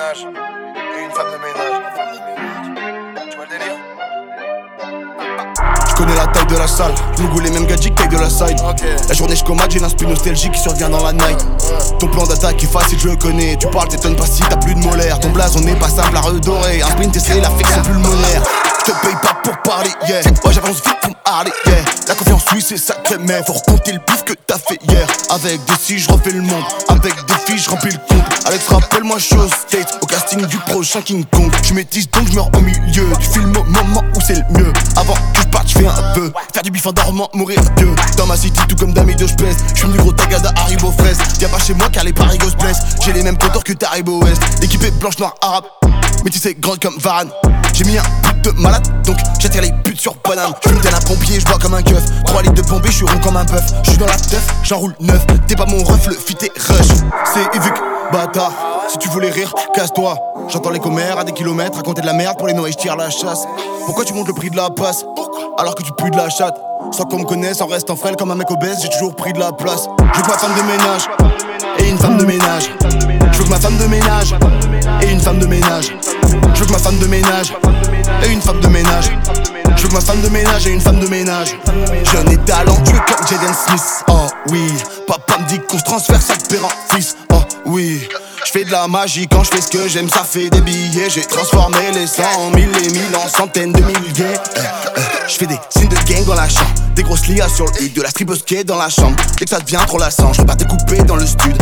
ménage et une femme de ménage. Tu vois le délire? Je connais la taille de la salle, je me goûte les mêmes gadgets taille de la side. La journée je commande, j'ai l'inspi nostalgique qui survient dans la night. Ton plan d'attaque est facile, je le connais. Tu parles, t'étonnes pas si t'as plus de molaire. Ton blason n'est pas simple à redorer. Un sprint essaye l'affection pulmonaire. Je te paye pas pour parler, yeah. Ouais, j'avance vite pour m'arler, yeah. La confiance, oui, c'est sacré, mais faut recompter le bif que t'as fait hier. Avec des si, je refais le monde. Avec des filles, je remplis le compte. Alex, rappelle-moi, je suis au state. Au casting du prochain King Kong. Je métisse donc je meurs au milieu du film au moment où c'est le mieux. Avant que je parte, je fais un peu. Faire du bif en dormant, mourir Dieu. Dans ma city, tout comme Damido, je pèse. Je fume du gros tagada, Haribo fraise. Viens pas chez moi car les parigots se blessent. J'ai les mêmes contours que Taribo West. Équipé blanche, noire, arabe. Métissé grande comme Varane. J'ai mis un but de malade, donc j'attire les putes sur Paname. J'fume tel un pompier, j'bois comme un keuf. 3 litres de bombé, j'suis rond comme un bœuf. J'suis dans la teuf, j'enroule neuf. T'es pas mon ref, le fit est rush. C'est Evic, bâtard. Si tu voulais rire, casse-toi. J'entends les commères à des kilomètres, raconter de la merde pour les noix, j'tire la chasse. Pourquoi tu montes le prix de la passe alors que tu pues de la chatte? Sans qu'on me connaisse, on reste en frêle comme un mec obèse, j'ai toujours pris de la place. Je veux que ma femme de ménage et une femme de ménage. Je veux que ma femme de ménage et une femme de ménage. Je veux que ma femme de ménage et une femme de ménage. Je veux que ma femme de ménage et une femme de ménage. Jeune et talentueux comme Jaden Smith. Oh oui, papa me dit qu'on se transfère ça de père en fils. Oh oui, je fais de la magie quand je fais ce que j'aime, ça fait des billets. J'ai transformé les 100 en 1000 et 1000 en centaines de milliers. Je fais des signes de gang dans la chambre. Des grosses lias sur le hit, de la stribosquée dans la chambre. Dès que ça devient trop lassant, je repars découpé dans le stud.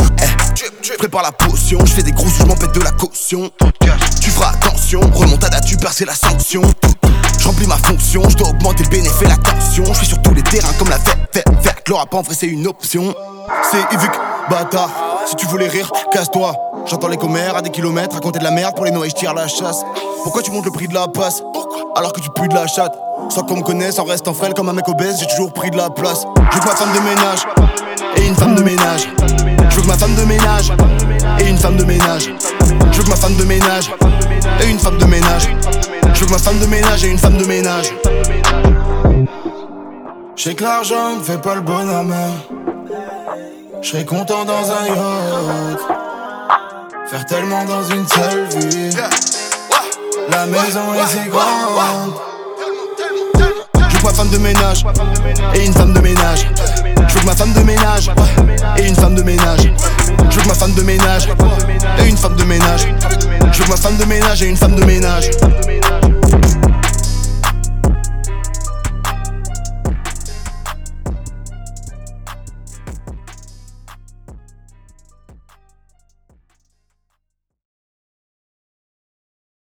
Je prépare la potion, je fais des gros sous, je m'en pète de la caution. Tu feras attention, remontada, tu perds, c'est la sanction. Je remplis ma fonction, je dois augmenter le bénéfice et la tension. Je suis sur tous les terrains comme la fête. Le rap en vrai c'est une option. C'est Evic, bâtard. Si tu voulais rire, casse-toi. J'entends les commères à des kilomètres, raconter de la merde pour les noix, j'tire la chasse. Pourquoi tu montes le prix de la passe alors que tu pues de la chatte? Sans qu'on me connaisse, on reste en frêle comme un mec obèse, j'ai toujours pris de la place. Je veux que ma femme de ménage et une femme de ménage. Je veux que ma femme de ménage et une femme de ménage. Je veux que ma femme de ménage et une femme de ménage. Je veux que ma femme de ménage et une femme de ménage. Je sais que l'argent me fait pas le bonhomme. Je serais content dans un yacht. Faire tellement dans une seule vie. La maison est si grande. Je veux que ma femme de ménage et une femme de ménage. Je veux que ma femme de ménage et une femme de ménage. Je veux que ma femme de ménage et une femme de ménage. Je veux que ma femme de ménage et une femme de ménage.